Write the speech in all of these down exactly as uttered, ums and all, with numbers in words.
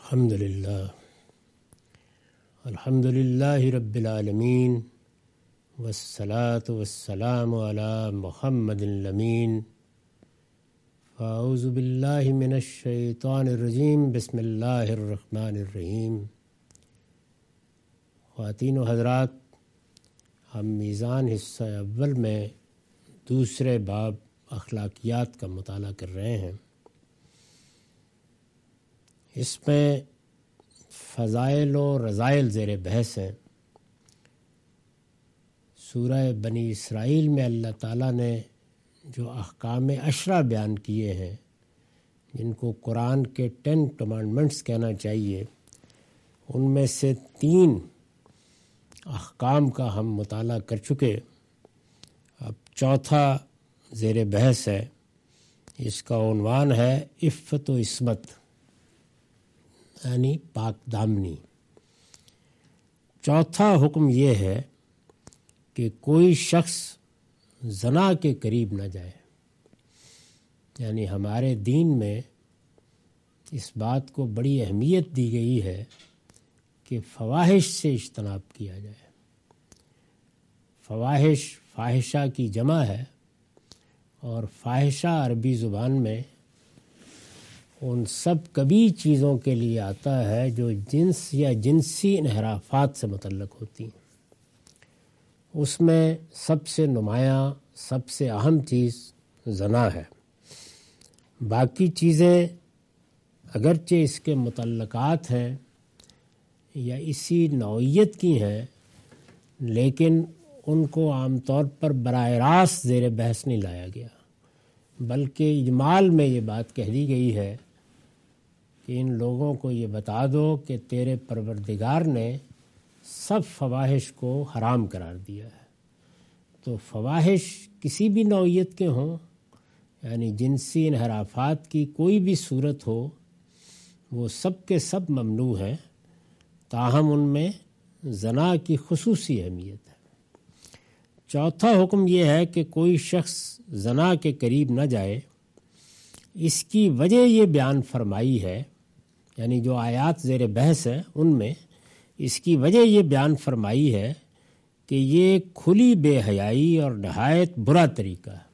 الحمد للہ الحمد للہ رب العالمین والصلاة والسلام علی محمد الامین اعوذ باللہ من الشیطان الرجیم بسم اللہ الرحمن الرحیم۔ خواتین و حضرات، ہم میزان حصہ اول میں دوسرے باب اخلاقیات کا مطالعہ کر رہے ہیں۔ اس میں فضائل و رذائل زیر بحث ہیں۔ سورہ بنی اسرائیل میں اللہ تعالیٰ نے جو احکام عشرہ بیان کیے ہیں، جن کو قرآن کے ٹین کمانڈمنٹس کہنا چاہیے، ان میں سے تین احکام کا ہم مطالعہ کر چکے۔ اب چوتھا زیر بحث ہے، اس کا عنوان ہے عفت و عصمت، یعنی پاک دامنی۔ چوتھا حکم یہ ہے کہ کوئی شخص زنا کے قریب نہ جائے، یعنی ہمارے دین میں اس بات کو بڑی اہمیت دی گئی ہے کہ فواحش سے اجتناب کیا جائے۔ فواحش فاحشہ کی جمع ہے، اور فاحشہ عربی زبان میں ان سب کبھی چیزوں کے لیے آتا ہے جو جنس یا جنسی انحرافات سے متعلق ہوتی ہیں۔ اس میں سب سے نمایاں، سب سے اہم چیز زنا ہے۔ باقی چیزیں اگرچہ اس کے متعلقات ہیں یا اسی نوعیت کی ہیں، لیکن ان کو عام طور پر براہ راست زیر بحث نہیں لایا گیا، بلکہ اجمال میں یہ بات کہہ دی گئی ہے کہ ان لوگوں کو یہ بتا دو کہ تیرے پروردگار نے سب فواحش کو حرام قرار دیا ہے۔ تو فواحش کسی بھی نوعیت کے ہوں، یعنی جنسی انحرافات کی کوئی بھی صورت ہو، وہ سب کے سب ممنوع ہیں، تاہم ان میں زنا کی خصوصی اہمیت ہے۔ چوتھا حکم یہ ہے کہ کوئی شخص زنا کے قریب نہ جائے۔ اس کی وجہ یہ بیان فرمائی ہے، یعنی جو آیات زیر بحث ہیں ان میں اس کی وجہ یہ بیان فرمائی ہے کہ یہ کھلی بے حیائی اور نہایت برا طریقہ ہے۔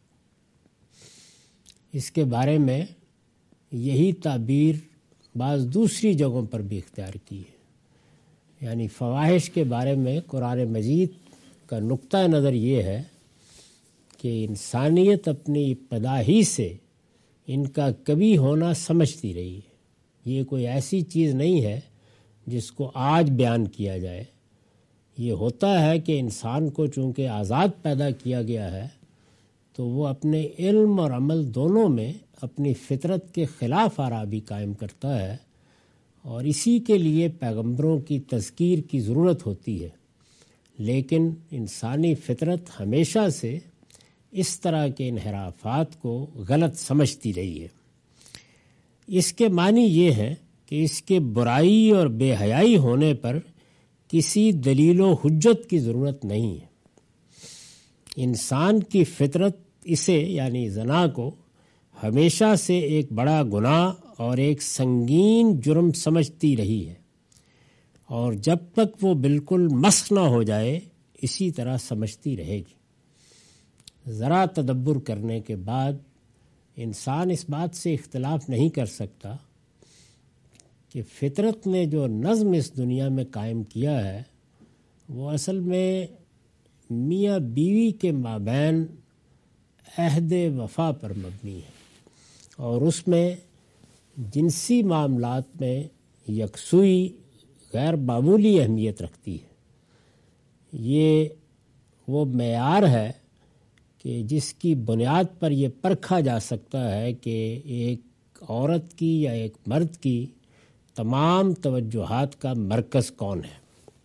اس کے بارے میں یہی تعبیر بعض دوسری جگہوں پر بھی اختیار کی ہے، یعنی فواحش کے بارے میں قرآن مجید کا نقطہ نظر یہ ہے کہ انسانیت اپنی ابتدا ہی سے ان کا کبھی ہونا سمجھتی رہی ہے۔ یہ کوئی ایسی چیز نہیں ہے جس کو آج بیان کیا جائے۔ یہ ہوتا ہے کہ انسان کو چونکہ آزاد پیدا کیا گیا ہے، تو وہ اپنے علم اور عمل دونوں میں اپنی فطرت کے خلاف آرابی قائم کرتا ہے، اور اسی کے لیے پیغمبروں کی تذکیر کی ضرورت ہوتی ہے۔ لیکن انسانی فطرت ہمیشہ سے اس طرح کے انحرافات کو غلط سمجھتی رہی ہے۔ اس کے معنی یہ ہے کہ اس کے برائی اور بے حیائی ہونے پر کسی دلیل و حجت کی ضرورت نہیں ہے۔ انسان کی فطرت اسے یعنی زنا کو ہمیشہ سے ایک بڑا گناہ اور ایک سنگین جرم سمجھتی رہی ہے، اور جب تک وہ بالکل مسخ نہ ہو جائے اسی طرح سمجھتی رہے گی۔ ذرا تدبر کرنے کے بعد انسان اس بات سے اختلاف نہیں کر سکتا کہ فطرت نے جو نظم اس دنیا میں قائم کیا ہے، وہ اصل میں میاں بیوی کے مابین عہد وفا پر مبنی ہے، اور اس میں جنسی معاملات میں یکسوئی غیر معمولی اہمیت رکھتی ہے۔ یہ وہ معیار ہے کہ جس کی بنیاد پر یہ پرکھا جا سکتا ہے کہ ایک عورت کی یا ایک مرد کی تمام توجہات کا مرکز کون ہے۔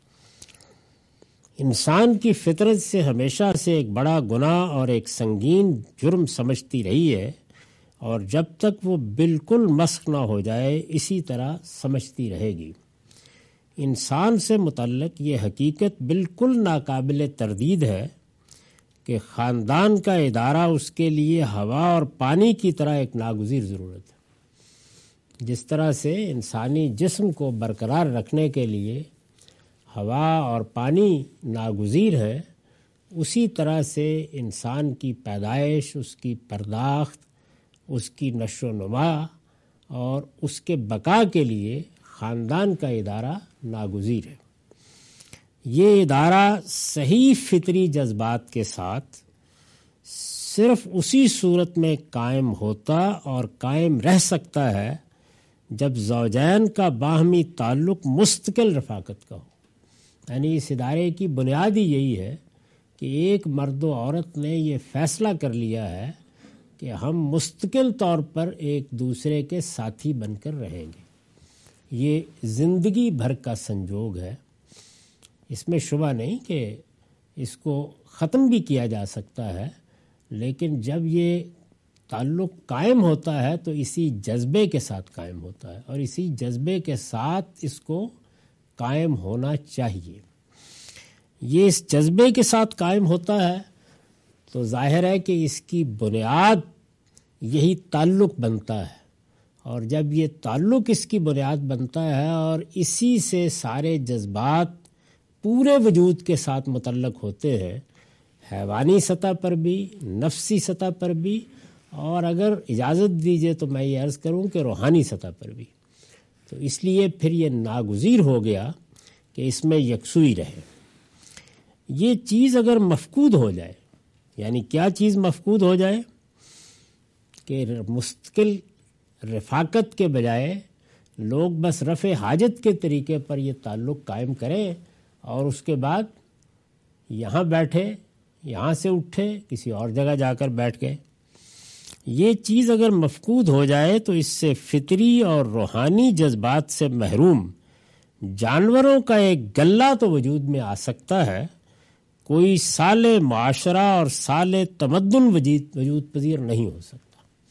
انسان کی فطرت سے ہمیشہ سے ایک بڑا گناہ اور ایک سنگین جرم سمجھتی رہی ہے، اور جب تک وہ بالکل مسخ نہ ہو جائے اسی طرح سمجھتی رہے گی۔ انسان سے متعلق یہ حقیقت بالکل ناقابل تردید ہے کہ خاندان کا ادارہ اس کے لیے ہوا اور پانی کی طرح ایک ناگزیر ضرورت ہے۔ جس طرح سے انسانی جسم کو برقرار رکھنے کے لیے ہوا اور پانی ناگزیر ہیں، اسی طرح سے انسان کی پیدائش، اس کی پرداخت، اس کی نشو و نما اور اس کے بقا کے لیے خاندان کا ادارہ ناگزیر ہے۔ یہ ادارہ صحیح فطری جذبات کے ساتھ صرف اسی صورت میں قائم ہوتا اور قائم رہ سکتا ہے جب زوجین کا باہمی تعلق مستقل رفاقت کا ہو۔ یعنی اس ادارے کی بنیاد ہی یہی ہے کہ ایک مرد و عورت نے یہ فیصلہ کر لیا ہے کہ ہم مستقل طور پر ایک دوسرے کے ساتھی بن کر رہیں گے۔ یہ زندگی بھر کا سنجوگ ہے، اس میں شبہ نہیں کہ اس کو ختم بھی کیا جا سکتا ہے، لیکن جب یہ تعلق قائم ہوتا ہے تو اسی جذبے کے ساتھ قائم ہوتا ہے اور اسی جذبے کے ساتھ اس کو قائم ہونا چاہیے۔ یہ اس جذبے کے ساتھ قائم ہوتا ہے تو ظاہر ہے کہ اس کی بنیاد یہی تعلق بنتا ہے، اور جب یہ تعلق اس کی بنیاد بنتا ہے اور اسی سے سارے جذبات پورے وجود کے ساتھ متعلق ہوتے ہیں، حیوانی سطح پر بھی، نفسی سطح پر بھی، اور اگر اجازت دیجیے تو میں یہ عرض کروں کہ روحانی سطح پر بھی، تو اس لیے پھر یہ ناگزیر ہو گیا کہ اس میں یکسوئی رہے۔ یہ چیز اگر مفقود ہو جائے، یعنی کیا چیز مفقود ہو جائے؟ کہ مستقل رفاقت کے بجائے لوگ بس رفع حاجت کے طریقے پر یہ تعلق قائم کریں اور اس کے بعد یہاں بیٹھے، یہاں سے اٹھے، کسی اور جگہ جا کر بیٹھ گئے۔ یہ چیز اگر مفقود ہو جائے تو اس سے فطری اور روحانی جذبات سے محروم جانوروں کا ایک گلہ تو وجود میں آ سکتا ہے، کوئی سال معاشرہ اور سال تمدن وجود پذیر نہیں ہو سکتا۔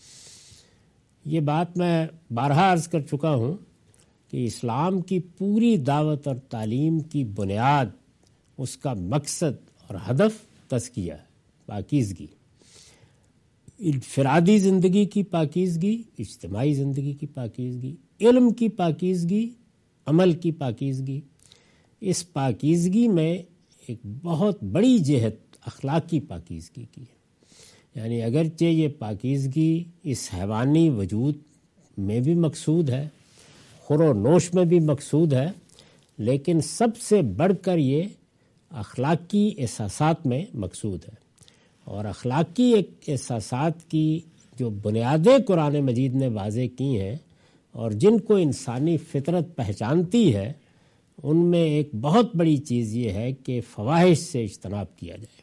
یہ بات میں بارہا عرض کر چکا ہوں کہ اسلام کی پوری دعوت اور تعلیم کی بنیاد، اس کا مقصد اور ہدف تزکیہ ہے، پاکیزگی، انفرادی زندگی کی پاکیزگی، اجتماعی زندگی کی پاکیزگی، علم کی پاکیزگی، عمل کی پاکیزگی۔ اس پاکیزگی میں ایک بہت بڑی جہت اخلاقی پاکیزگی کی ہے۔ یعنی اگرچہ یہ پاکیزگی اس حیوانی وجود میں بھی مقصود ہے، خور و نوش میں بھی مقصود ہے، لیکن سب سے بڑھ کر یہ اخلاقی احساسات میں مقصود ہے۔ اور اخلاقی احساسات کی جو بنیادیں قرآن مجید نے واضح کی ہیں اور جن کو انسانی فطرت پہچانتی ہے، ان میں ایک بہت بڑی چیز یہ ہے کہ فواحش سے اجتناب کیا جائے۔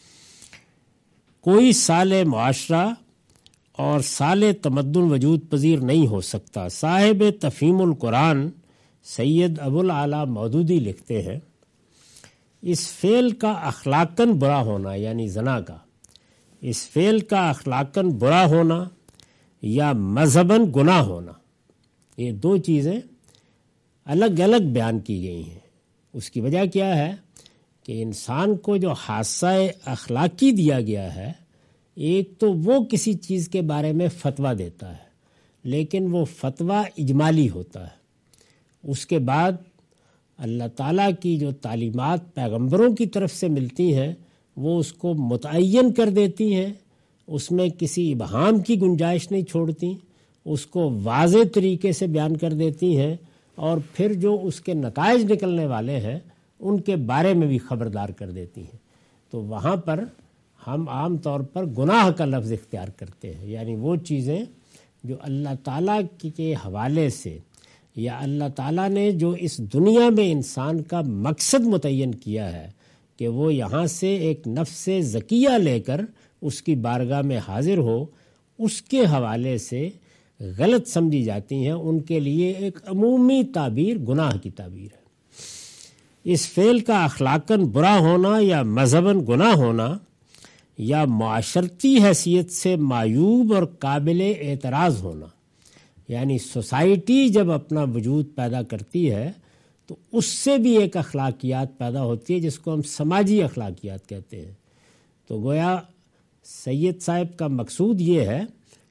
کوئی سال معاشرہ اور سال تمدن وجود پذیر نہیں ہو سکتا۔ صاحب تفہیم القرآن سید ابوالعلا مودودی لکھتے ہیں، اس فعل کا اخلاقاً برا ہونا، یعنی زنا کا، اس فعل کا اخلاقاً برا ہونا یا مذہباً گناہ ہونا، یہ دو چیزیں الگ الگ بیان کی گئی ہیں۔ اس کی وجہ کیا ہے کہ انسان کو جو حادثہ اخلاقی دیا گیا ہے، ایک تو وہ کسی چیز کے بارے میں فتویٰ دیتا ہے، لیکن وہ فتویٰ اجمالی ہوتا ہے۔ اس کے بعد اللہ تعالیٰ کی جو تعلیمات پیغمبروں کی طرف سے ملتی ہیں وہ اس کو متعین کر دیتی ہیں، اس میں کسی ابہام کی گنجائش نہیں چھوڑتی، اس کو واضح طریقے سے بیان کر دیتی ہیں، اور پھر جو اس کے نتائج نکلنے والے ہیں ان کے بارے میں بھی خبردار کر دیتی ہیں۔ تو وہاں پر ہم عام طور پر گناہ کا لفظ اختیار کرتے ہیں، یعنی وہ چیزیں جو اللہ تعالیٰ کے حوالے سے یا اللہ تعالیٰ نے جو اس دنیا میں انسان کا مقصد متعین کیا ہے کہ وہ یہاں سے ایک نفس زکیہ لے کر اس کی بارگاہ میں حاضر ہو، اس کے حوالے سے غلط سمجھی جاتی ہیں، ان کے لیے ایک عمومی تعبیر گناہ کی تعبیر ہے۔ اس فعل کا اخلاقاً برا ہونا یا مذہباً گناہ ہونا یا معاشرتی حیثیت سے معیوب اور قابل اعتراض ہونا، یعنی سوسائٹی جب اپنا وجود پیدا کرتی ہے تو اس سے بھی ایک اخلاقیات پیدا ہوتی ہے جس کو ہم سماجی اخلاقیات کہتے ہیں۔ تو گویا سید صاحب کا مقصود یہ ہے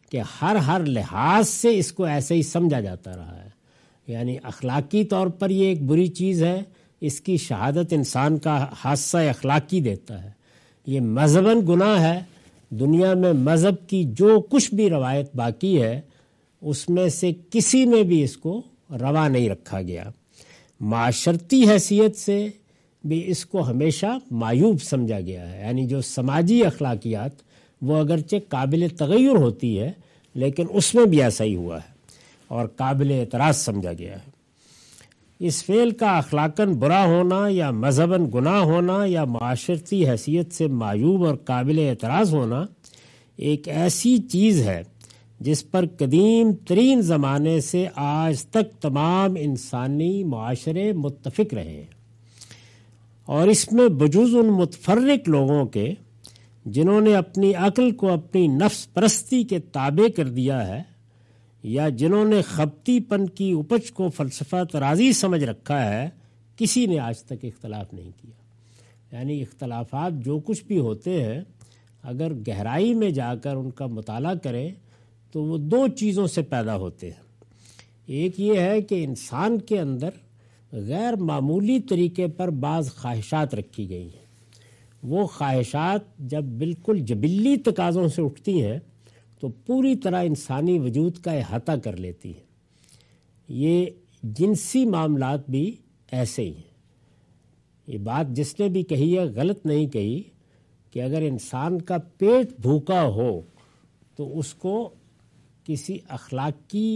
کہ ہر ہر لحاظ سے اس کو ایسے ہی سمجھا جاتا رہا ہے. یعنی اخلاقی طور پر یہ ایک بری چیز ہے، اس کی شہادت انسان کا حادثہ اخلاقی دیتا ہے. یہ مذہباً گناہ ہے. دنیا میں مذہب کی جو کچھ بھی روایت باقی ہے اس میں سے کسی میں بھی اس کو روا نہیں رکھا گیا. معاشرتی حیثیت سے بھی اس کو ہمیشہ معیوب سمجھا گیا ہے. یعنی جو سماجی اخلاقیات وہ اگرچہ قابل تغیر ہوتی ہے لیکن اس میں بھی ایسا ہی ہوا ہے اور قابل اعتراض سمجھا گیا ہے. اس فعل کا اخلاقاً برا ہونا یا مذہباً گناہ ہونا یا معاشرتی حیثیت سے معیوب اور قابل اعتراض ہونا ایک ایسی چیز ہے جس پر قدیم ترین زمانے سے آج تک تمام انسانی معاشرے متفق رہے ہیں. اور اس میں بجز ان متفرق لوگوں کے جنہوں نے اپنی عقل کو اپنی نفس پرستی کے تابع کر دیا ہے یا جنہوں نے خبتی پن کی اپج کو فلسفہ طرازی سمجھ رکھا ہے، کسی نے آج تک اختلاف نہیں کیا. یعنی اختلافات جو کچھ بھی ہوتے ہیں اگر گہرائی میں جا کر ان کا مطالعہ کریں تو وہ دو چیزوں سے پیدا ہوتے ہیں. ایک یہ ہے کہ انسان کے اندر غیر معمولی طریقے پر بعض خواہشات رکھی گئی ہیں. وہ خواہشات جب بالکل جبلی تقاضوں سے اٹھتی ہیں تو پوری طرح انسانی وجود کا احاطہ کر لیتی ہیں. یہ جنسی معاملات بھی ایسے ہی ہیں. یہ بات جس نے بھی کہی ہے غلط نہیں کہی کہ اگر انسان کا پیٹ بھوکا ہو تو اس کو کسی اخلاقی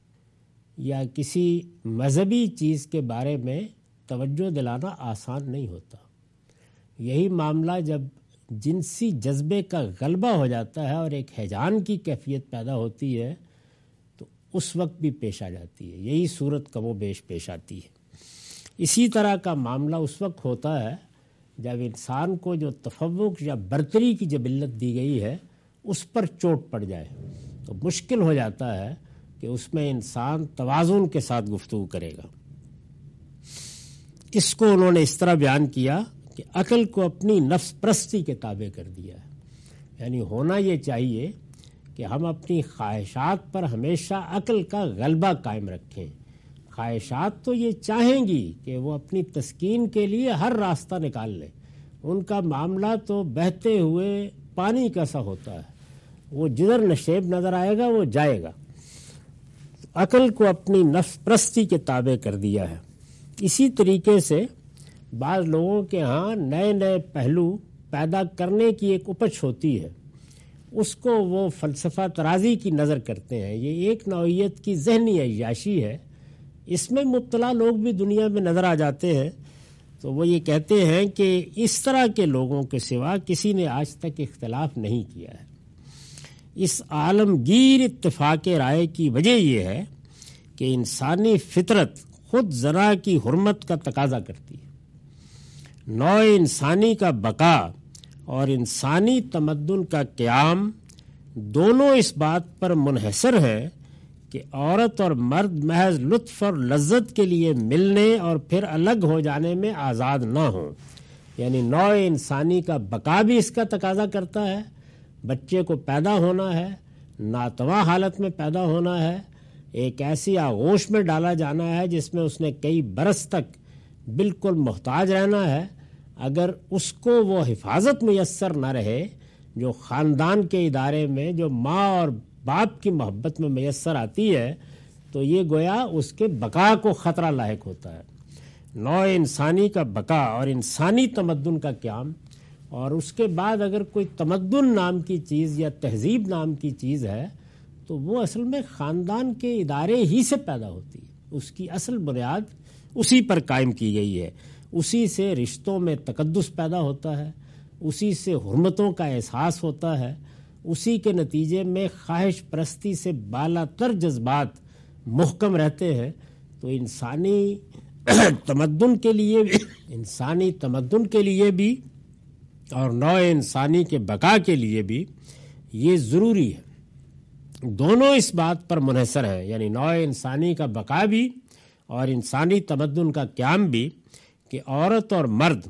یا کسی مذہبی چیز کے بارے میں توجہ دلانا آسان نہیں ہوتا. یہی معاملہ جب جنسی جذبے کا غلبہ ہو جاتا ہے اور ایک ہیجان کی کیفیت پیدا ہوتی ہے تو اس وقت بھی پیش آ جاتی ہے. یہی صورت کم و بیش پیش آتی ہے. اسی طرح کا معاملہ اس وقت ہوتا ہے جب انسان کو جو تفوق یا برتری کی جبلت دی گئی ہے اس پر چوٹ پڑ جائے تو مشکل ہو جاتا ہے کہ اس میں انسان توازن کے ساتھ گفتگو کرے گا. اس کو انہوں نے اس طرح بیان کیا کہ عقل کو اپنی نفس پرستی کے تابع کر دیا ہے. یعنی ہونا یہ چاہیے کہ ہم اپنی خواہشات پر ہمیشہ عقل کا غلبہ قائم رکھیں. خواہشات تو یہ چاہیں گی کہ وہ اپنی تسکین کے لیے ہر راستہ نکال لیں. ان کا معاملہ تو بہتے ہوئے پانی کا سا ہوتا ہے، وہ جدھر نشیب نظر آئے گا وہ جائے گا. عقل کو اپنی نفس پرستی کے تابع کر دیا ہے. اسی طریقے سے بعض لوگوں کے ہاں نئے نئے پہلو پیدا کرنے کی ایک اپج ہوتی ہے، اس کو وہ فلسفہ طرازی کی نظر کرتے ہیں. یہ ایک نوعیت کی ذہنی عیاشی ہے. اس میں مبتلا لوگ بھی دنیا میں نظر آ جاتے ہیں. تو وہ یہ کہتے ہیں کہ اس طرح کے لوگوں کے سوا کسی نے آج تک اختلاف نہیں کیا ہے. اس عالمگیر اتفاق رائے کی وجہ یہ ہے کہ انسانی فطرت خود زنا کی حرمت کا تقاضا کرتی ہے. نوع انسانی کا بقا اور انسانی تمدن کا قیام دونوں اس بات پر منحصر ہے کہ عورت اور مرد محض لطف اور لذت کے لیے ملنے اور پھر الگ ہو جانے میں آزاد نہ ہوں. یعنی نوع انسانی کا بقا بھی اس کا تقاضا کرتا ہے. بچے کو پیدا ہونا ہے، ناتواں حالت میں پیدا ہونا ہے، ایک ایسی آغوش میں ڈالا جانا ہے جس میں اس نے کئی برس تک بالکل محتاج رہنا ہے. اگر اس کو وہ حفاظت میسر نہ رہے جو خاندان کے ادارے میں جو ماں اور باپ کی محبت میں میسر آتی ہے تو یہ گویا اس کے بقا کو خطرہ لاحق ہوتا ہے. نوع انسانی کا بقا اور انسانی تمدن کا قیام، اور اس کے بعد اگر کوئی تمدن نام کی چیز یا تہذیب نام کی چیز ہے تو وہ اصل میں خاندان کے ادارے ہی سے پیدا ہوتی ہے. اس کی اصل بنیاد اسی پر قائم کی گئی ہے. اسی سے رشتوں میں تقدس پیدا ہوتا ہے، اسی سے حرمتوں کا احساس ہوتا ہے، اسی کے نتیجے میں خواہش پرستی سے بالا تر جذبات محکم رہتے ہیں. تو انسانی تمدن کے لیے بھی انسانی تمدن کے لیے بھی اور نوع انسانی کے بقا کے لیے بھی یہ ضروری ہے. دونوں اس بات پر منحصر ہیں، یعنی نوع انسانی کا بقا بھی اور انسانی تمدن کا قیام بھی، کہ عورت اور مرد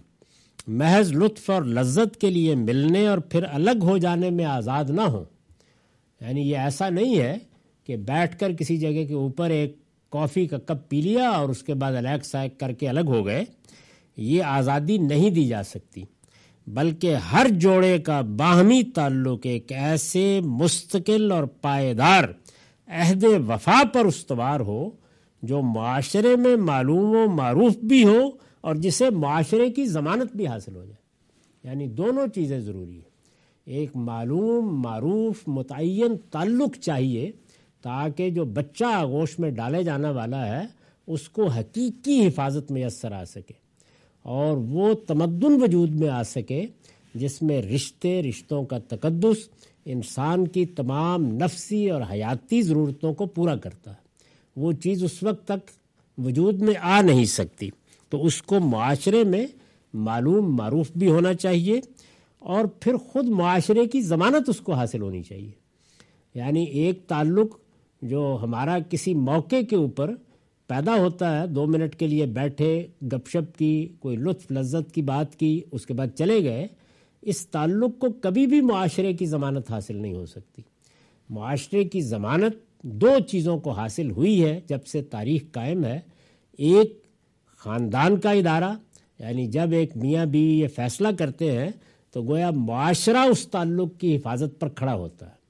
محض لطف اور لذت کے لیے ملنے اور پھر الگ ہو جانے میں آزاد نہ ہوں. یعنی یہ ایسا نہیں ہے کہ بیٹھ کر کسی جگہ کے اوپر ایک کافی کا کپ پی لیا اور اس کے بعد الگ سائق کر کے الگ ہو گئے. یہ آزادی نہیں دی جا سکتی، بلکہ ہر جوڑے کا باہمی تعلق ایک ایسے مستقل اور پائیدار عہد وفا پر استوار ہو جو معاشرے میں معلوم و معروف بھی ہو اور جسے معاشرے کی ضمانت بھی حاصل ہو جائے. یعنی دونوں چیزیں ضروری ہیں. ایک معلوم معروف متعین تعلق چاہیے تاکہ جو بچہ آغوش میں ڈالے جانے والا ہے اس کو حقیقی حفاظت میسر آ سکے اور وہ تمدن وجود میں آ سکے جس میں رشتے رشتوں کا تقدس انسان کی تمام نفسی اور حیاتی ضرورتوں کو پورا کرتا ہے. وہ چیز اس وقت تک وجود میں آ نہیں سکتی. تو اس کو معاشرے میں معلوم معروف بھی ہونا چاہیے اور پھر خود معاشرے کی ضمانت اس کو حاصل ہونی چاہیے. یعنی ایک تعلق جو ہمارا کسی موقع کے اوپر پیدا ہوتا ہے، دو منٹ کے لیے بیٹھے گپ شپ کی، کوئی لطف لذت کی بات کی، اس کے بعد چلے گئے، اس تعلق کو کبھی بھی معاشرے کی ضمانت حاصل نہیں ہو سکتی. معاشرے کی ضمانت دو چیزوں کو حاصل ہوئی ہے جب سے تاریخ قائم ہے. ایک خاندان کا ادارہ، یعنی جب ایک میاں بیوی یہ فیصلہ کرتے ہیں تو گویا معاشرہ اس تعلق کی حفاظت پر کھڑا ہوتا ہے.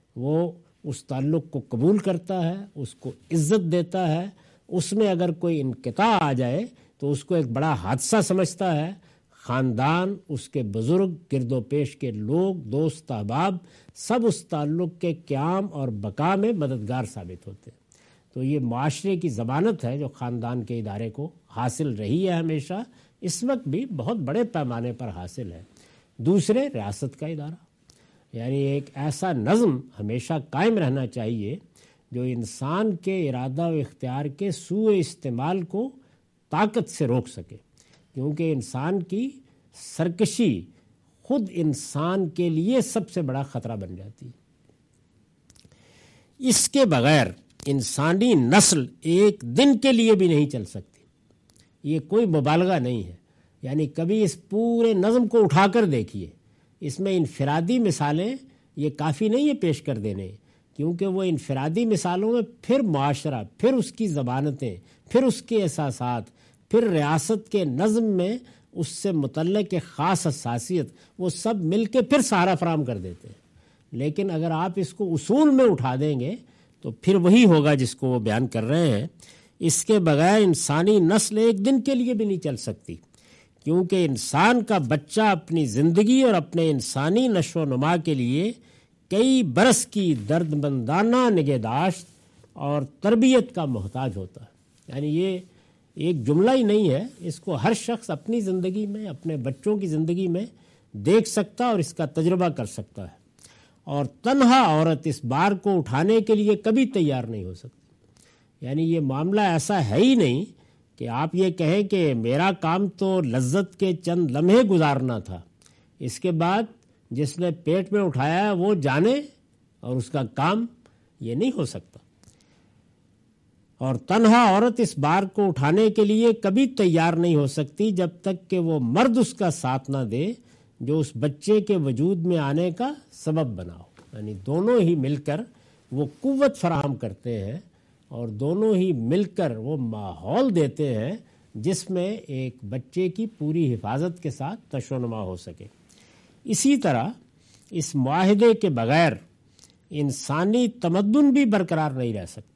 وہ اس تعلق کو قبول کرتا ہے، اس کو عزت دیتا ہے. اس میں اگر کوئی انقطاع آ جائے تو اس کو ایک بڑا حادثہ سمجھتا ہے. خاندان، اس کے بزرگ، گرد و پیش کے لوگ، دوست احباب سب اس تعلق کے قیام اور بقا میں مددگار ثابت ہوتے ہیں. تو یہ معاشرے کی ضمانت ہے جو خاندان کے ادارے کو حاصل رہی ہے ہمیشہ، اس وقت بھی بہت بڑے پیمانے پر حاصل ہے. دوسرے، ریاست کا ادارہ، یعنی ایک ایسا نظم ہمیشہ قائم رہنا چاہیے جو انسان کے ارادہ و اختیار کے سوء استعمال کو طاقت سے روک سکے، کیونکہ انسان کی سرکشی خود انسان کے لیے سب سے بڑا خطرہ بن جاتی ہے. اس کے بغیر انسانی نسل ایک دن کے لیے بھی نہیں چل سکتی. یہ کوئی مبالغہ نہیں ہے. یعنی کبھی اس پورے نظم کو اٹھا کر دیکھیے، اس میں انفرادی مثالیں یہ کافی نہیں ہے پیش کر دینے، کیونکہ وہ انفرادی مثالوں میں پھر معاشرہ، پھر اس کی ضمانتیں، پھر اس کے احساسات، پھر ریاست کے نظم میں اس سے متعلق ایک خاص حساسیت، وہ سب مل کے پھر سہارا فراہم کر دیتے ہیں. لیکن اگر آپ اس کو اصول میں اٹھا دیں گے تو پھر وہی ہوگا جس کو وہ بیان کر رہے ہیں. اس کے بغیر انسانی نسل ایک دن کے لیے بھی نہیں چل سکتی، کیونکہ انسان کا بچہ اپنی زندگی اور اپنے انسانی نشو و نما کے لیے کئی برس کی درد مندانہ نگہداشت اور تربیت کا محتاج ہوتا ہے. یعنی یہ ایک جملہ ہی نہیں ہے، اس کو ہر شخص اپنی زندگی میں، اپنے بچوں کی زندگی میں دیکھ سکتا اور اس کا تجربہ کر سکتا ہے. اور تنہا عورت اس بار کو اٹھانے کے لیے کبھی تیار نہیں ہو سکتی. یعنی یہ معاملہ ایسا ہے ہی نہیں کہ آپ یہ کہیں کہ میرا کام تو لذت کے چند لمحے گزارنا تھا، اس کے بعد جس نے پیٹ میں اٹھایا ہے وہ جانے اور اس کا کام، یہ نہیں ہو سکتا. اور تنہا عورت اس بار کو اٹھانے کے لیے کبھی تیار نہیں ہو سکتی جب تک کہ وہ مرد اس کا ساتھ نہ دے جو اس بچے کے وجود میں آنے کا سبب بنا ہو. یعنی دونوں ہی مل کر وہ قوت فراہم کرتے ہیں اور دونوں ہی مل کر وہ ماحول دیتے ہیں جس میں ایک بچے کی پوری حفاظت کے ساتھ نشو و نما ہو سکے. اسی طرح اس معاہدے کے بغیر انسانی تمدن بھی برقرار نہیں رہ سکتا.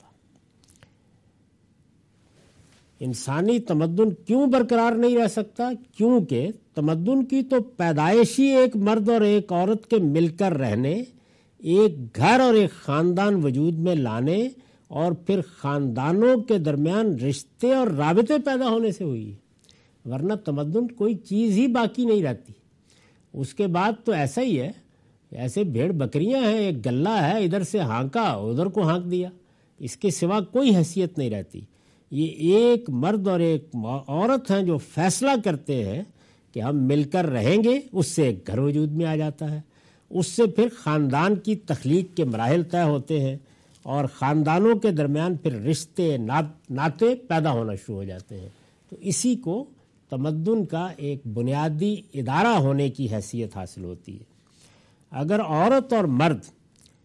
انسانی تمدن کیوں برقرار نہیں رہ سکتا؟ کیونکہ تمدن کی تو پیدائش ہی ایک مرد اور ایک عورت کے مل کر رہنے، ایک گھر اور ایک خاندان وجود میں لانے اور پھر خاندانوں کے درمیان رشتے اور رابطے پیدا ہونے سے ہوئی ہے. ورنہ تمدن کوئی چیز ہی باقی نہیں رہتی. اس کے بعد تو ایسا ہی ہے، ایسے بھیڑ بکریاں ہیں، ایک گلہ ہے، ادھر سے ہانکا ادھر کو ہانک دیا، اس کے سوا کوئی حیثیت نہیں رہتی. یہ ایک مرد اور ایک عورت ہیں جو فیصلہ کرتے ہیں کہ ہم مل کر رہیں گے، اس سے ایک گھر وجود میں آ جاتا ہے. اس سے پھر خاندان کی تخلیق کے مراحل طے ہوتے ہیں اور خاندانوں کے درمیان پھر رشتے ناطے پیدا ہونا شروع ہو جاتے ہیں. تو اسی کو تمدن کا ایک بنیادی ادارہ ہونے کی حیثیت حاصل ہوتی ہے. اگر عورت اور مرد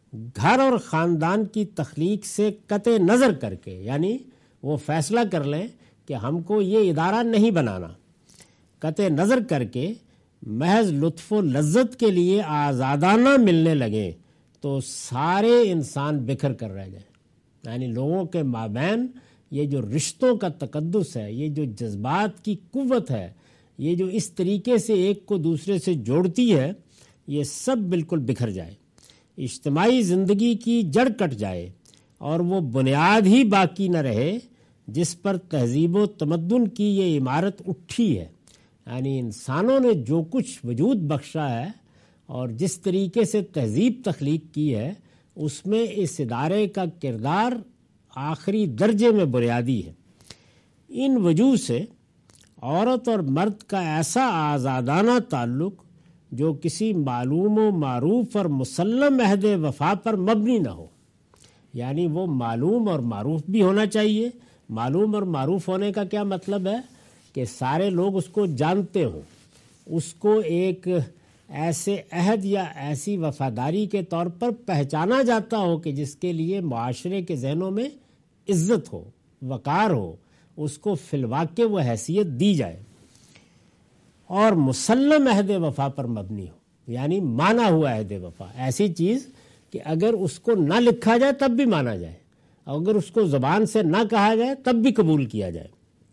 گھر اور خاندان کی تخلیق سے قطع نظر کر کے، یعنی وہ فیصلہ کر لیں کہ ہم کو یہ ادارہ نہیں بنانا، قطع نظر کر کے محض لطف و لذت کے لیے آزادانہ ملنے لگے تو سارے انسان بکھر کر رہ جائیں. یعنی لوگوں کے مابین یہ جو رشتوں کا تقدس ہے، یہ جو جذبات کی قوت ہے، یہ جو اس طریقے سے ایک کو دوسرے سے جوڑتی ہے، یہ سب بالکل بکھر جائے. اجتماعی زندگی کی جڑ کٹ جائے اور وہ بنیاد ہی باقی نہ رہے جس پر تہذیب و تمدن کی یہ عمارت اٹھی ہے. یعنی انسانوں نے جو کچھ وجود بخشا ہے اور جس طریقے سے تہذیب تخلیق کی ہے، اس میں اس ادارے کا کردار آخری درجے میں بنیادی ہے. ان وجوہ سے عورت اور مرد کا ایسا آزادانہ تعلق جو کسی معلوم و معروف اور مسلم عہد وفا پر مبنی نہ ہو، یعنی وہ معلوم اور معروف بھی ہونا چاہیے. معلوم اور معروف ہونے کا کیا مطلب ہے؟ کہ سارے لوگ اس کو جانتے ہوں، اس کو ایک ایسے عہد یا ایسی وفاداری کے طور پر پہچانا جاتا ہو کہ جس کے لیے معاشرے کے ذہنوں میں عزت ہو، وقار ہو، اس کو فی الواقع وہ حیثیت دی جائے. اور مسلم عہد وفا پر مبنی ہو، یعنی مانا ہوا عہد وفا، ایسی چیز کہ اگر اس کو نہ لکھا جائے تب بھی مانا جائے، اگر اس کو زبان سے نہ کہا جائے تب بھی قبول کیا جائے.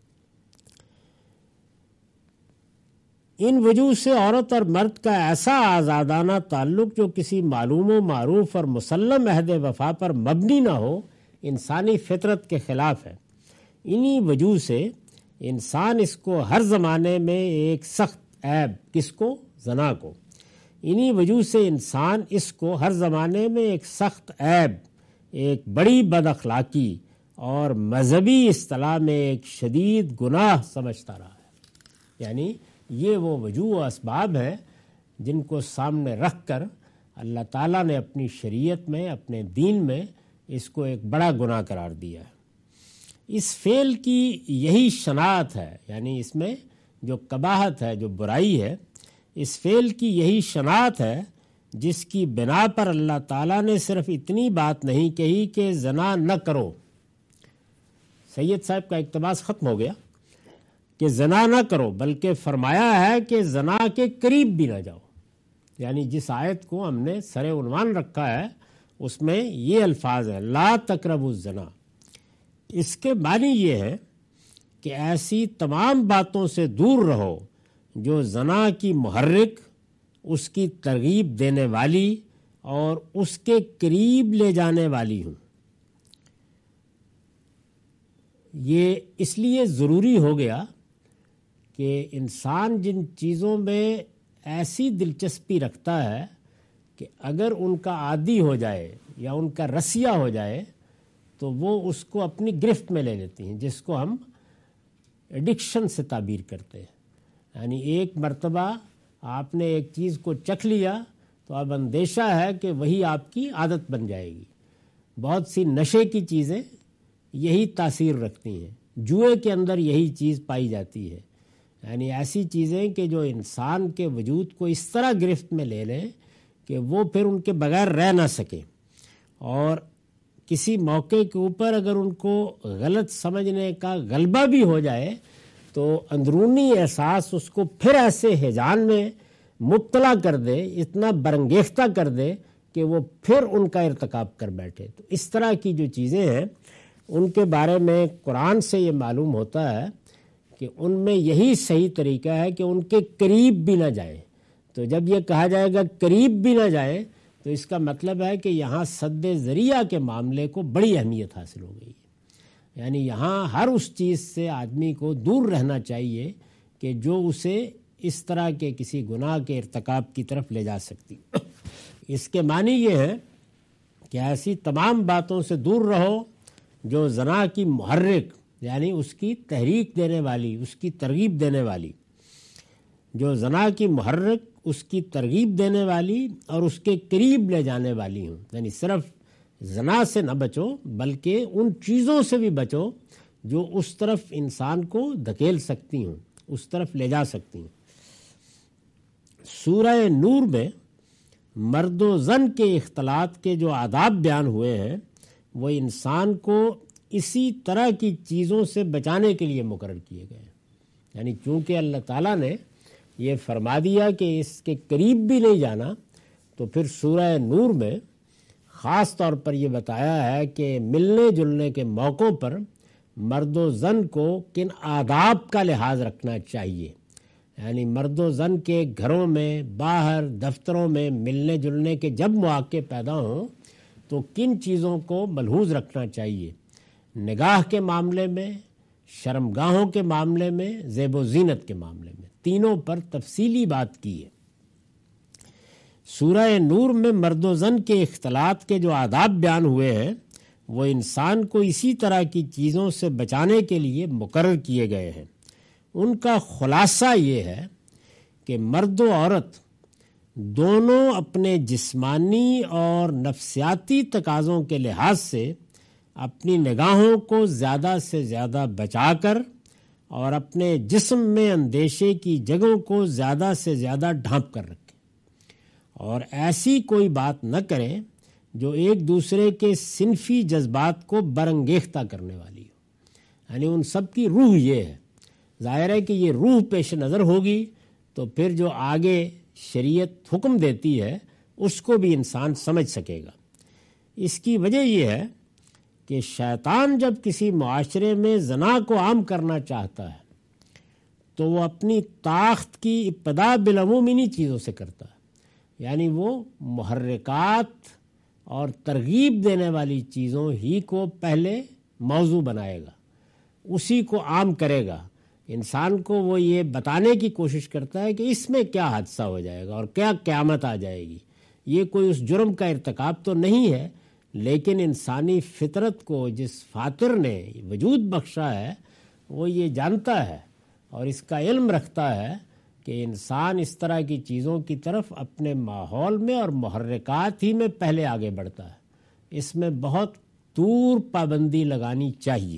ان وجوہ سے عورت اور مرد کا ایسا آزادانہ تعلق جو کسی معلوم و معروف اور مسلم عہد وفا پر مبنی نہ ہو، انسانی فطرت کے خلاف ہے. انہی وجوہ سے انسان اس کو ہر زمانے میں ایک سخت عیب، کس کو؟ زنا کو. انہی وجوہ سے انسان اس کو ہر زمانے میں ایک سخت عیب، ایک بڑی بد اخلاقی اور مذہبی اصطلاح میں ایک شدید گناہ سمجھتا رہا ہے. یعنی یہ وہ وجوہ و اسباب ہیں جن کو سامنے رکھ کر اللہ تعالیٰ نے اپنی شریعت میں، اپنے دین میں اس کو ایک بڑا گناہ قرار دیا ہے. اس فعل کی یہی شناعت ہے، یعنی اس میں جو قباحت ہے، جو برائی ہے، اس فعل کی یہی شناعت ہے جس کی بنا پر اللہ تعالیٰ نے صرف اتنی بات نہیں کہی کہ زنا نہ کرو. سید صاحب کا اقتباس ختم ہو گیا کہ زنا نہ کرو، بلکہ فرمایا ہے کہ زنا کے قریب بھی نہ جاؤ. یعنی جس آیت کو ہم نے سر عنوان رکھا ہے اس میں یہ الفاظ ہیں، لا تقربوا الزنا. اس کے معنی یہ ہے کہ ایسی تمام باتوں سے دور رہو جو زنا کی محرک، اس کی ترغیب دینے والی اور اس کے قریب لے جانے والی ہوں. یہ اس لیے ضروری ہو گیا کہ انسان جن چیزوں میں ایسی دلچسپی رکھتا ہے کہ اگر ان کا عادی ہو جائے یا ان کا رسیہ ہو جائے تو وہ اس کو اپنی گرفت میں لے لیتی ہیں، جس کو ہم ایڈکشن سے تعبیر کرتے ہیں. یعنی ایک مرتبہ آپ نے ایک چیز کو چکھ لیا تو اب اندیشہ ہے کہ وہی آپ کی عادت بن جائے گی. بہت سی نشے کی چیزیں یہی تاثیر رکھتی ہیں، جوئے کے اندر یہی چیز پائی جاتی ہے. یعنی ایسی چیزیں کہ جو انسان کے وجود کو اس طرح گرفت میں لے لیں کہ وہ پھر ان کے بغیر رہ نہ سکے، اور کسی موقع کے اوپر اگر ان کو غلط سمجھنے کا غلبہ بھی ہو جائے تو اندرونی احساس اس کو پھر ایسے ہیجان میں مبتلا کر دے، اتنا برنگیختہ کر دے کہ وہ پھر ان کا ارتکاب کر بیٹھے. تو اس طرح کی جو چیزیں ہیں ان کے بارے میں قرآن سے یہ معلوم ہوتا ہے کہ ان میں یہی صحیح طریقہ ہے کہ ان کے قریب بھی نہ جائیں. تو جب یہ کہا جائے گا قریب بھی نہ جائیں تو اس کا مطلب ہے کہ یہاں سد ذریعہ کے معاملے کو بڑی اہمیت حاصل ہو گئی. یعنی یہاں ہر اس چیز سے آدمی کو دور رہنا چاہیے کہ جو اسے اس طرح کے کسی گناہ کے ارتکاب کی طرف لے جا سکتی. اس کے معنی یہ ہے کہ ایسی تمام باتوں سے دور رہو جو زنا کی محرک، یعنی اس کی تحریک دینے والی، اس کی ترغیب دینے والی، جو زنا کی محرک، اس کی ترغیب دینے والی اور اس کے قریب لے جانے والی ہوں. یعنی صرف زنا سے نہ بچو بلکہ ان چیزوں سے بھی بچو جو اس طرف انسان کو دھکیل سکتی ہوں، اس طرف لے جا سکتی ہوں. سورہ نور میں مرد و زن کے اختلاط کے جو آداب بیان ہوئے ہیں وہ انسان کو اسی طرح کی چیزوں سے بچانے کے لیے مقرر کیے گئے ہیں. یعنی چونکہ اللہ تعالیٰ نے یہ فرما دیا کہ اس کے قریب بھی نہیں جانا، تو پھر سورہ نور میں خاص طور پر یہ بتایا ہے کہ ملنے جلنے کے موقعوں پر مرد و زن کو کن آداب کا لحاظ رکھنا چاہیے. یعنی مرد و زن کے گھروں میں، باہر، دفتروں میں ملنے جلنے کے جب مواقع پیدا ہوں تو کن چیزوں کو ملحوظ رکھنا چاہیے. نگاہ کے معاملے میں، شرمگاہوں کے معاملے میں، زیب و زینت کے معاملے میں، تینوں پر تفصیلی بات کی ہے. سورہ نور میں مرد و زن کے اختلاط کے جو آداب بیان ہوئے ہیں وہ انسان کو اسی طرح کی چیزوں سے بچانے کے لیے مقرر کیے گئے ہیں. ان کا خلاصہ یہ ہے کہ مرد و عورت دونوں اپنے جسمانی اور نفسیاتی تقاضوں کے لحاظ سے اپنی نگاہوں کو زیادہ سے زیادہ بچا کر اور اپنے جسم میں اندیشے کی جگہوں کو زیادہ سے زیادہ ڈھانپ کر رکھیں، اور ایسی کوئی بات نہ کریں جو ایک دوسرے کے صنفی جذبات کو برانگیختہ کرنے والی ہو. یعنی ان سب کی روح یہ ہے. ظاہر ہے کہ یہ روح پیش نظر ہوگی تو پھر جو آگے شریعت حکم دیتی ہے اس کو بھی انسان سمجھ سکے گا. اس کی وجہ یہ ہے کہ شیطان جب کسی معاشرے میں زنا کو عام کرنا چاہتا ہے تو وہ اپنی طاقت کی ابتدا بالعموم انہی چیزوں سے کرتا ہے. یعنی وہ محرکات اور ترغیب دینے والی چیزوں ہی کو پہلے موضوع بنائے گا، اسی کو عام کرے گا. انسان کو وہ یہ بتانے کی کوشش کرتا ہے کہ اس میں کیا حادثہ ہو جائے گا اور کیا قیامت آ جائے گی. یہ کوئی اس جرم کا ارتکاب تو نہیں ہے، لیکن انسانی فطرت کو جس فاطر نے وجود بخشا ہے وہ یہ جانتا ہے اور اس کا علم رکھتا ہے کہ انسان اس طرح کی چیزوں کی طرف اپنے ماحول میں اور محرکات ہی میں پہلے آگے بڑھتا ہے. اس میں بہت دور پابندی لگانی چاہیے.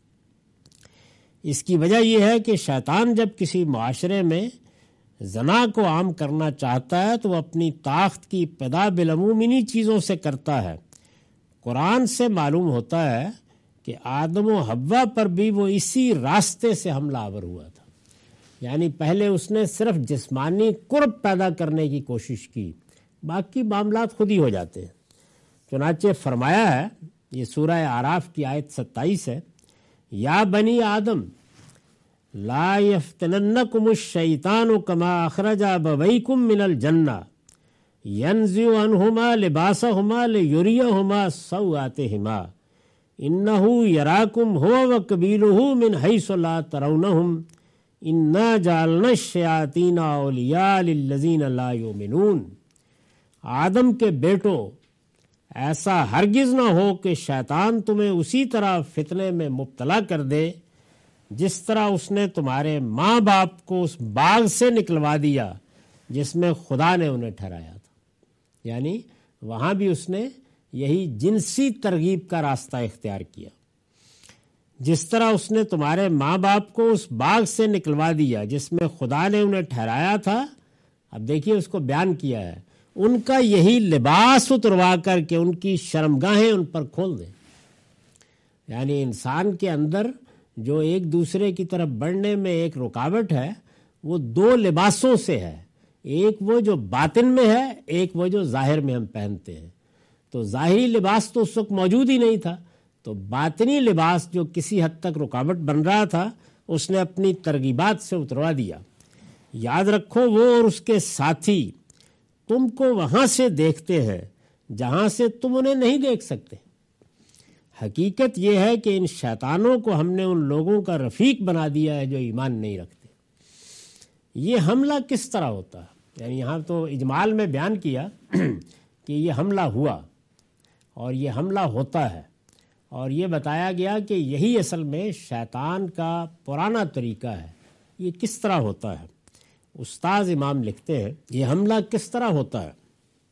اس کی وجہ یہ ہے کہ شیطان جب کسی معاشرے میں زنا کو عام کرنا چاہتا ہے تو وہ اپنی طاقت کی ابتدا بالعموم انہی چیزوں سے کرتا ہے. قرآن سے معلوم ہوتا ہے کہ آدم و حوا پر بھی وہ اسی راستے سے حملہ آور ہوا تھا. یعنی پہلے اس نے صرف جسمانی قرب پیدا کرنے کی کوشش کی، باقی معاملات خود ہی ہو جاتے ہیں. چنانچہ فرمایا ہے، یہ سورہ اعراف کی آیت ستائیس ہے، یا بنی آدم لا یفتننکم الشیطان کما اخرج ابویکم من الجنہ ینزع عنہما لباسہما لیریہما سوآتہما انہ یراکم ہو وقبیلہ من حیث لا ترونہم انا جعلنا الشیاطین اولیاء للذین لا یؤمنون. آدم کے بیٹو، ایسا ہرگز نہ ہو کہ شیطان تمہیں اسی طرح فتنے میں مبتلا کر دے جس طرح اس نے تمہارے ماں باپ کو اس باغ سے نکلوا دیا جس میں خدا نے انہیں ٹھہرایا تھا. یعنی وہاں بھی اس نے یہی جنسی ترغیب کا راستہ اختیار کیا. جس طرح اس نے تمہارے ماں باپ کو اس باغ سے نکلوا دیا جس میں خدا نے انہیں ٹھہرایا تھا. اب دیکھیے اس کو بیان کیا ہے، ان کا یہی لباس اتروا کر کے ان کی شرمگاہیں ان پر کھول دیں. یعنی انسان کے اندر جو ایک دوسرے کی طرف بڑھنے میں ایک رکاوٹ ہے وہ دو لباسوں سے ہے. ایک وہ جو باطن میں ہے، ایک وہ جو ظاہر میں ہم پہنتے ہیں. تو ظاہری لباس تو اس وقت موجود ہی نہیں تھا، تو باطنی لباس جو کسی حد تک رکاوٹ بن رہا تھا اس نے اپنی ترغیبات سے اتروا دیا. یاد رکھو وہ اور اس کے ساتھی تم کو وہاں سے دیکھتے ہیں جہاں سے تم انہیں نہیں دیکھ سکتے. حقیقت یہ ہے کہ ان شیطانوں کو ہم نے ان لوگوں کا رفیق بنا دیا ہے جو ایمان نہیں رکھتے. یہ حملہ کس طرح ہوتا ہے؟ یعنی یہاں تو اجمال میں بیان کیا کہ یہ حملہ ہوا اور یہ حملہ ہوتا ہے، اور یہ بتایا گیا کہ یہی اصل میں شیطان کا پرانا طریقہ ہے. یہ کس طرح ہوتا ہے؟ استاذ امام لکھتے ہیں یہ حملہ کس طرح ہوتا ہے.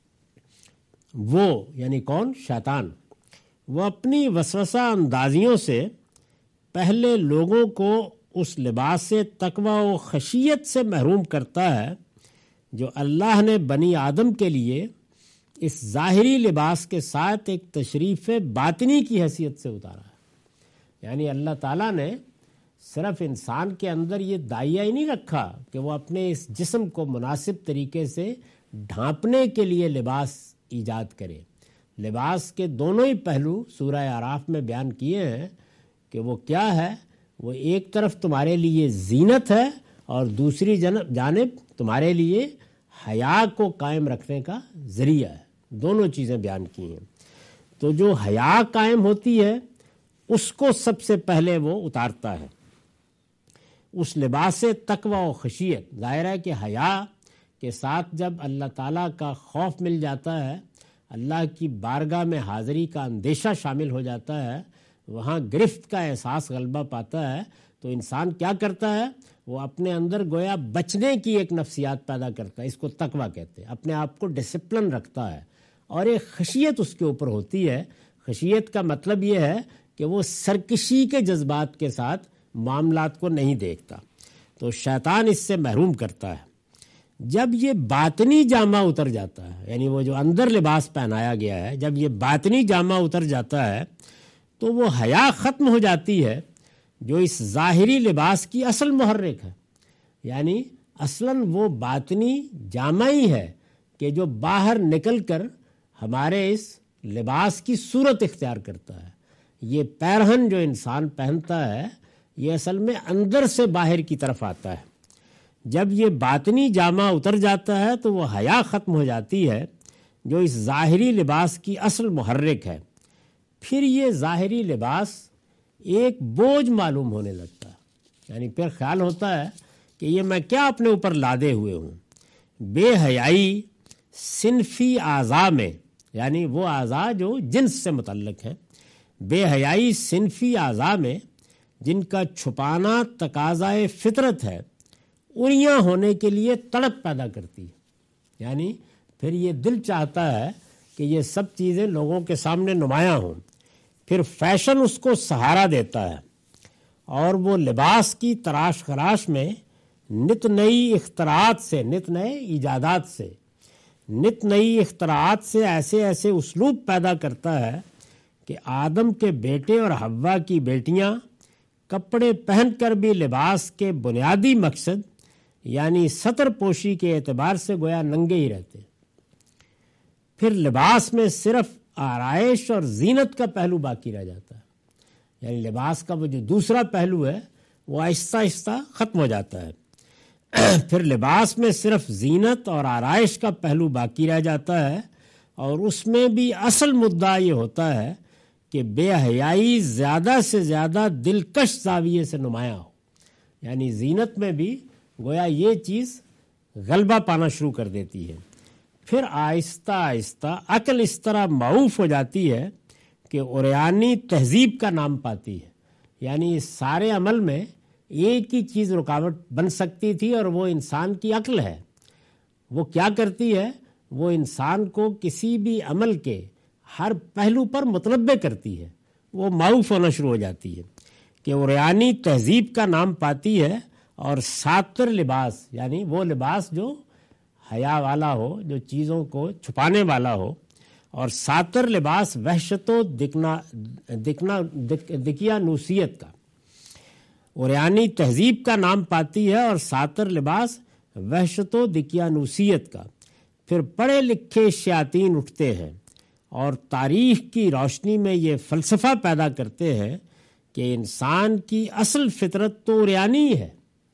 وہ یعنی کون؟ شیطان. وہ اپنی وسوسہ اندازیوں سے پہلے لوگوں کو اس لباس تقوی و خشیت سے محروم کرتا ہے جو اللہ نے بنی آدم کے لیے اس ظاہری لباس کے ساتھ ایک تشریف باطنی کی حیثیت سے اتارا ہے۔ یعنی اللہ تعالیٰ نے صرف انسان کے اندر یہ دائیا ہی نہیں رکھا کہ وہ اپنے اس جسم کو مناسب طریقے سے ڈھانپنے کے لیے لباس ایجاد کرے۔ لباس کے دونوں ہی پہلو سورہ اعراف میں بیان کیے ہیں کہ وہ کیا ہے، وہ ایک طرف تمہارے لیے زینت ہے اور دوسری جانب تمہارے لیے حیا کو قائم رکھنے کا ذریعہ ہے۔ دونوں چیزیں بیان کی ہیں۔ تو جو حیا قائم ہوتی ہے اس کو سب سے پہلے وہ اتارتا ہے، اس لباس تقوی و خشیت۔ ظاہر ہے کہ حیا کے ساتھ جب اللہ تعالیٰ کا خوف مل جاتا ہے، اللہ کی بارگاہ میں حاضری کا اندیشہ شامل ہو جاتا ہے، وہاں گرفت کا احساس غلبہ پاتا ہے، تو انسان کیا کرتا ہے، وہ اپنے اندر گویا بچنے کی ایک نفسیات پیدا کرتا ہے، اس کو تقوی کہتے ہیں، اپنے آپ کو ڈسپلن رکھتا ہے، اور ایک خشیت اس کے اوپر ہوتی ہے۔ خشیت کا مطلب یہ ہے کہ وہ سرکشی کے جذبات کے ساتھ معاملات کو نہیں دیکھتا، تو شیطان اس سے محروم کرتا ہے۔ جب یہ باطنی جامہ اتر جاتا ہے، یعنی وہ جو اندر لباس پہنایا گیا ہے، جب یہ باطنی جامہ اتر جاتا ہے تو وہ حیا ختم ہو جاتی ہے جو اس ظاہری لباس کی اصل محرک ہے۔ یعنی اصلاً وہ باطنی جامہ ہی ہے کہ جو باہر نکل کر ہمارے اس لباس کی صورت اختیار کرتا ہے۔ یہ پیرہن جو انسان پہنتا ہے یہ اصل میں اندر سے باہر کی طرف آتا ہے۔ جب یہ باطنی جامہ اتر جاتا ہے تو وہ حیا ختم ہو جاتی ہے جو اس ظاہری لباس کی اصل محرک ہے۔ پھر یہ ظاہری لباس ایک بوجھ معلوم ہونے لگتا ہے، یعنی پھر خیال ہوتا ہے کہ یہ میں کیا اپنے اوپر لادے ہوئے ہوں۔ بے حیائی صنفی اعضاء میں، یعنی وہ اعضاء جو جنس سے متعلق ہیں، بے حیائی صنفی اعضاء میں جن کا چھپانا تقاضائے فطرت ہے، اریاں ہونے کے لیے تڑپ پیدا کرتی ہے۔ یعنی پھر یہ دل چاہتا ہے کہ یہ سب چیزیں لوگوں کے سامنے نمایاں ہوں، پھر فیشن اس کو سہارا دیتا ہے، اور وہ لباس کی تراش خراش میں نت نئی اختراعات سے، نت نئے ایجادات سے، نت نئی اختراعات سے ایسے ایسے اسلوب پیدا کرتا ہے کہ آدم کے بیٹے اور حوا کی بیٹیاں کپڑے پہن کر بھی لباس کے بنیادی مقصد یعنی ستر پوشی کے اعتبار سے گویا ننگے ہی رہتے۔ پھر لباس میں صرف آرائش اور زینت کا پہلو باقی رہ جاتا ہے، یعنی لباس کا وہ جو دوسرا پہلو ہے وہ آہستہ آہستہ ختم ہو جاتا ہے۔ پھر لباس میں صرف زینت اور آرائش کا پہلو باقی رہ جاتا ہے، اور اس میں بھی اصل مدعا یہ ہوتا ہے کہ بے حیائی زیادہ سے زیادہ دلکش زاویے سے نمایاں ہو۔ یعنی زینت میں بھی گویا یہ چیز غلبہ پانا شروع کر دیتی ہے۔ پھر آہستہ آہستہ عقل اس طرح معوف ہو جاتی ہے کہ عریانی تہذیب کا نام پاتی ہے۔ یعنی اس سارے عمل میں ایک ہی چیز رکاوٹ بن سکتی تھی، اور وہ انسان کی عقل ہے۔ وہ کیا کرتی ہے؟ وہ انسان کو کسی بھی عمل کے ہر پہلو پر متنبع کرتی ہے، وہ معوف ہونا شروع ہو جاتی ہے کہ عریانی تہذیب کا نام پاتی ہے، اور ساتر لباس یعنی وہ لباس جو حیا والا ہو، جو چیزوں کو چھپانے والا ہو، اور ساتر لباس وحشت و دکنا دکنا دک دکیا نوسیت کا، عریانی تہذیب کا نام پاتی ہے اور ساتر لباس وحشت و دکیا نوسیت کا۔ پھر پڑھے لکھے شیاطین اٹھتے ہیں اور تاریخ کی روشنی میں یہ فلسفہ پیدا کرتے ہیں کہ انسان کی اصل فطرت تو عریانی ہے،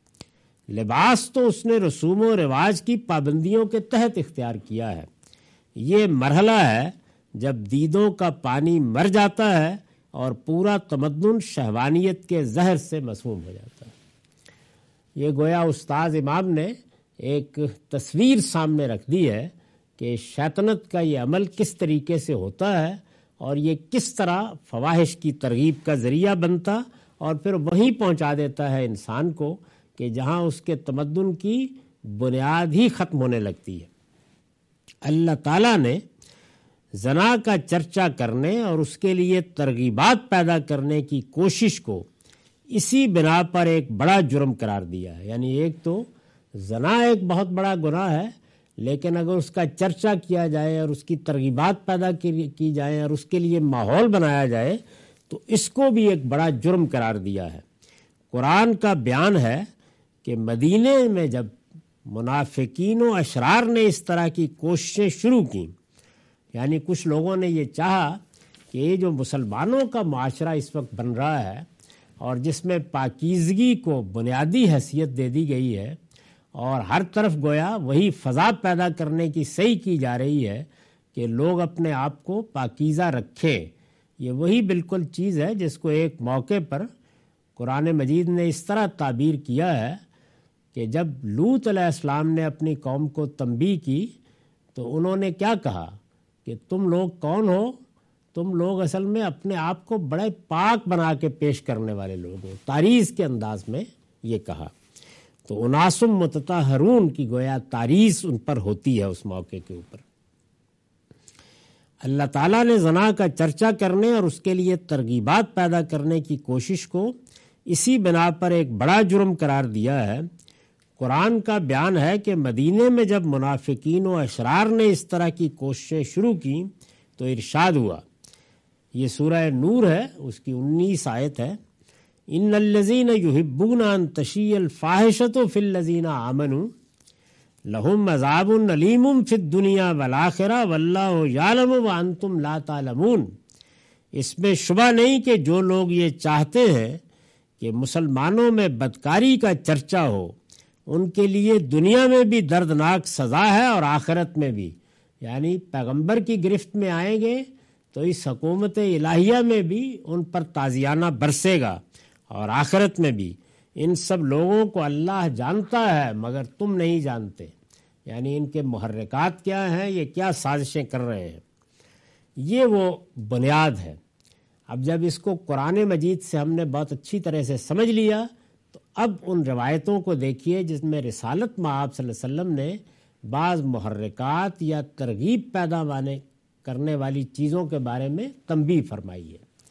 لباس تو اس نے رسوم و رواج کی پابندیوں کے تحت اختیار کیا ہے۔ یہ مرحلہ ہے جب دیدوں کا پانی مر جاتا ہے اور پورا تمدن شہوانیت کے زہر سے مسموم ہو جاتا ہے۔ یہ گویا استاذ امام نے ایک تصویر سامنے رکھ دی ہے کہ شیطنت کا یہ عمل کس طریقے سے ہوتا ہے، اور یہ کس طرح فواحش کی ترغیب کا ذریعہ بنتا اور پھر وہیں پہنچا دیتا ہے انسان کو کہ جہاں اس کے تمدن کی بنیاد ہی ختم ہونے لگتی ہے۔ اللہ تعالیٰ نے زنا کا چرچا کرنے اور اس کے لیے ترغیبات پیدا کرنے کی کوشش کو اسی بنا پر ایک بڑا جرم قرار دیا ہے۔ یعنی ایک تو زنا ایک بہت بڑا گناہ ہے، لیکن اگر اس کا چرچا کیا جائے اور اس کی ترغیبات پیدا کی جائیں اور اس کے لیے ماحول بنایا جائے تو اس کو بھی ایک بڑا جرم قرار دیا ہے۔ قرآن کا بیان ہے کہ مدینے میں جب منافقین و اشرار نے اس طرح کی کوششیں شروع کیں، یعنی کچھ لوگوں نے یہ چاہا کہ یہ جو مسلمانوں کا معاشرہ اس وقت بن رہا ہے اور جس میں پاکیزگی کو بنیادی حیثیت دے دی گئی ہے اور ہر طرف گویا وہی فضا پیدا کرنے کی صحیح کی جا رہی ہے کہ لوگ اپنے آپ کو پاکیزہ رکھیں، یہ وہی بالکل چیز ہے جس کو ایک موقع پر قرآن مجید نے اس طرح تعبیر کیا ہے کہ جب لوط علیہ السلام نے اپنی قوم کو تنبیہ کی تو انہوں نے کیا کہا کہ تم لوگ کون ہو؟ تم لوگ اصل میں اپنے آپ کو بڑے پاک بنا کے پیش کرنے والے لوگ ہو، تعریض کے انداز میں یہ کہا۔ تو اناسم متطہرون کی گویا تعریض ان پر ہوتی ہے اس موقع کے اوپر۔ اللہ تعالیٰ نے زنا کا چرچا کرنے اور اس کے لیے ترغیبات پیدا کرنے کی کوشش کو اسی بنا پر ایک بڑا جرم قرار دیا ہے۔ قرآن کا بیان ہے کہ مدینے میں جب منافقین و اشرار نے اس طرح کی کوششیں شروع کی تو ارشاد ہوا، یہ سورہ نور ہے، اس کی انیس آیت ہے، ان الذین یحبون ان تشیع الفاحشۃ فی الذین آمنوا لہم عذاب علیم فی الدنیا والآخرہ واللہ یعلم وانتم لا تعلمون۔ اس میں شبہ نہیں کہ جو لوگ یہ چاہتے ہیں کہ مسلمانوں میں بدکاری کا چرچا ہو ان کے لیے دنیا میں بھی دردناک سزا ہے اور آخرت میں بھی، یعنی پیغمبر کی گرفت میں آئیں گے تو اس حکومت الہیہ میں بھی ان پر تازیانہ برسے گا اور آخرت میں بھی۔ ان سب لوگوں کو اللہ جانتا ہے مگر تم نہیں جانتے، یعنی ان کے محرکات کیا ہیں، یہ کیا سازشیں کر رہے ہیں، یہ وہ بنیاد ہے۔ اب جب اس کو قرآن مجید سے ہم نے بہت اچھی طرح سے سمجھ لیا تو اب ان روایتوں کو دیکھیے جس میں رسالت مآب صلی اللہ علیہ وسلم نے بعض محرکات یا ترغیب پیدا کرنے والی چیزوں کے بارے میں تنبیہ فرمائی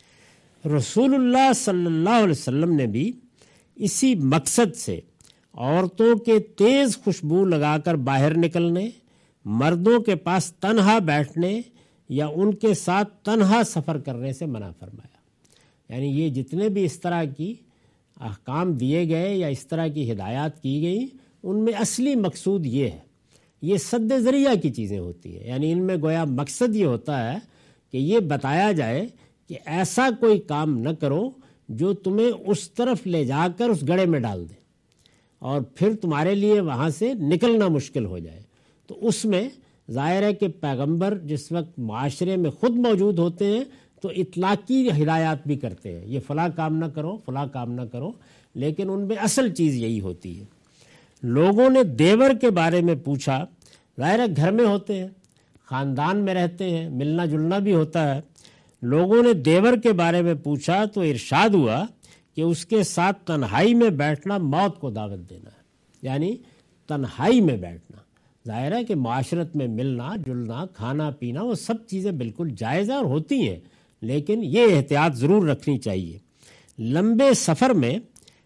ہے۔ رسول اللہ صلی اللہ علیہ وسلم نے بھی اسی مقصد سے عورتوں کے تیز خوشبو لگا کر باہر نکلنے، مردوں کے پاس تنہا بیٹھنے یا ان کے ساتھ تنہا سفر کرنے سے منع فرمایا۔ یعنی یہ جتنے بھی اس طرح کی احکام دیے گئے یا اس طرح کی ہدایات کی گئی ان میں اصلی مقصود یہ ہے، یہ سد ذریعہ کی چیزیں ہوتی ہیں، یعنی ان میں گویا مقصد یہ ہوتا ہے کہ یہ بتایا جائے کہ ایسا کوئی کام نہ کرو جو تمہیں اس طرف لے جا کر اس گڑھے میں ڈال دے اور پھر تمہارے لیے وہاں سے نکلنا مشکل ہو جائے۔ تو اس میں ظاہر ہے کہ پیغمبر جس وقت معاشرے میں خود موجود ہوتے ہیں تو اطلاقی ہدایات بھی کرتے ہیں، یہ فلاں کام نہ کرو فلاں کام نہ کرو، لیکن ان میں اصل چیز یہی ہوتی ہے۔ لوگوں نے دیور کے بارے میں پوچھا، ظاہر ہے گھر میں ہوتے ہیں، خاندان میں رہتے ہیں، ملنا جلنا بھی ہوتا ہے۔ لوگوں نے دیور کے بارے میں پوچھا تو ارشاد ہوا کہ اس کے ساتھ تنہائی میں بیٹھنا موت کو دعوت دینا ہے، یعنی تنہائی میں بیٹھنا۔ ظاہر ہے کہ معاشرت میں ملنا جلنا کھانا پینا وہ سب چیزیں بالکل جائز اور ہوتی ہیں، لیکن یہ احتیاط ضرور رکھنی چاہیے۔ لمبے سفر میں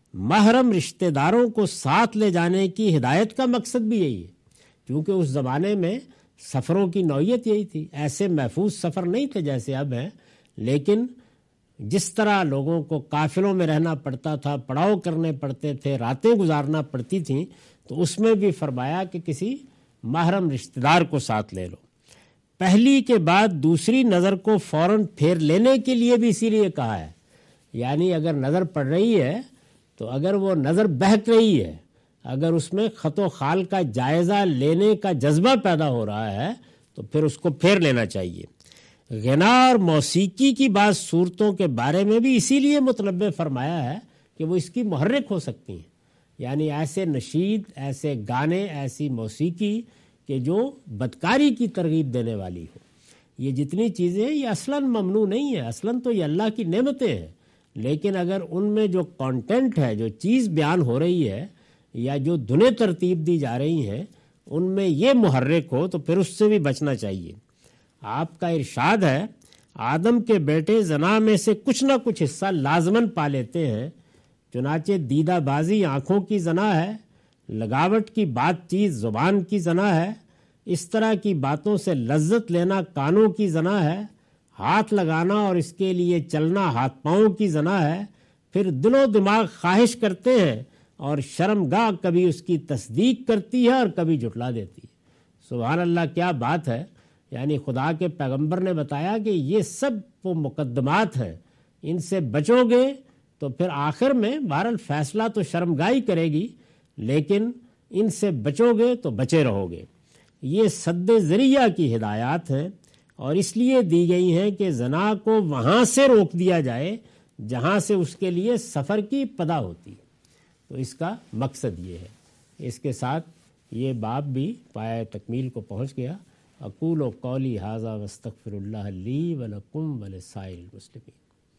محرم رشتہ داروں کو ساتھ لے جانے کی ہدایت کا مقصد بھی یہی ہے، کیونکہ اس زمانے میں سفروں کی نوعیت یہی تھی، ایسے محفوظ سفر نہیں تھے جیسے اب ہیں، لیکن جس طرح لوگوں کو قافلوں میں رہنا پڑتا تھا، پڑاؤ کرنے پڑتے تھے، راتیں گزارنا پڑتی تھیں، تو اس میں بھی فرمایا کہ کسی محرم رشتہ دار کو ساتھ لے لو۔ پہلی کے بعد دوسری نظر کو فوراً پھیر لینے کے لیے بھی اسی لیے کہا ہے، یعنی اگر نظر پڑ رہی ہے تو اگر وہ نظر بہک رہی ہے، اگر اس میں خط و خال کا جائزہ لینے کا جذبہ پیدا ہو رہا ہے تو پھر اس کو پھیر لینا چاہیے۔ غنا اور موسیقی کی بعض صورتوں کے بارے میں بھی اسی لیے متنبہ فرمایا ہے کہ وہ اس کی محرک ہو سکتی ہیں، یعنی ایسے نشید، ایسے گانے، ایسی موسیقی کہ جو بدکاری کی ترغیب دینے والی ہو۔ یہ جتنی چیزیں یہ اصلاً ممنوع نہیں ہے، اصلاً تو یہ اللہ کی نعمتیں ہیں، لیکن اگر ان میں جو کانٹینٹ ہے، جو چیز بیان ہو رہی ہے یا جو دھنیں ترتیب دی جا رہی ہیں ان میں یہ محرک ہو تو پھر اس سے بھی بچنا چاہیے۔ آپ کا ارشاد ہے، آدم کے بیٹے زنا میں سے کچھ نہ کچھ حصہ لازماً پا لیتے ہیں، چنانچہ دیدہ بازی آنکھوں کی زنا ہے، لگاوٹ کی بات چیت زبان کی زنا ہے، اس طرح کی باتوں سے لذت لینا کانوں کی زنا ہے، ہاتھ لگانا اور اس کے لیے چلنا ہاتھ پاؤں کی زنا ہے، پھر دل و دماغ خواہش کرتے ہیں اور شرمگاہ کبھی اس کی تصدیق کرتی ہے اور کبھی جھٹلا دیتی ہے۔ سبحان اللہ، کیا بات ہے! یعنی خدا کے پیغمبر نے بتایا کہ یہ سب وہ مقدمات ہیں، ان سے بچو گے تو پھر آخر میں بہرحال فیصلہ تو شرمگاہی کرے گی، لیکن ان سے بچو گے تو بچے رہو گے۔ یہ سد ذریعہ کی ہدایات ہیں اور اس لیے دی گئی ہیں کہ زنا کو وہاں سے روک دیا جائے جہاں سے اس کے لیے سفر کی ابتدا ہوتی ہے۔ تو اس کا مقصد یہ ہے۔ اس کے ساتھ یہ باب بھی پایہ تکمیل کو پہنچ گیا۔ اقول و قولی ھذا واستغفر اللہ لی ولکم ولسائر المسلمین۔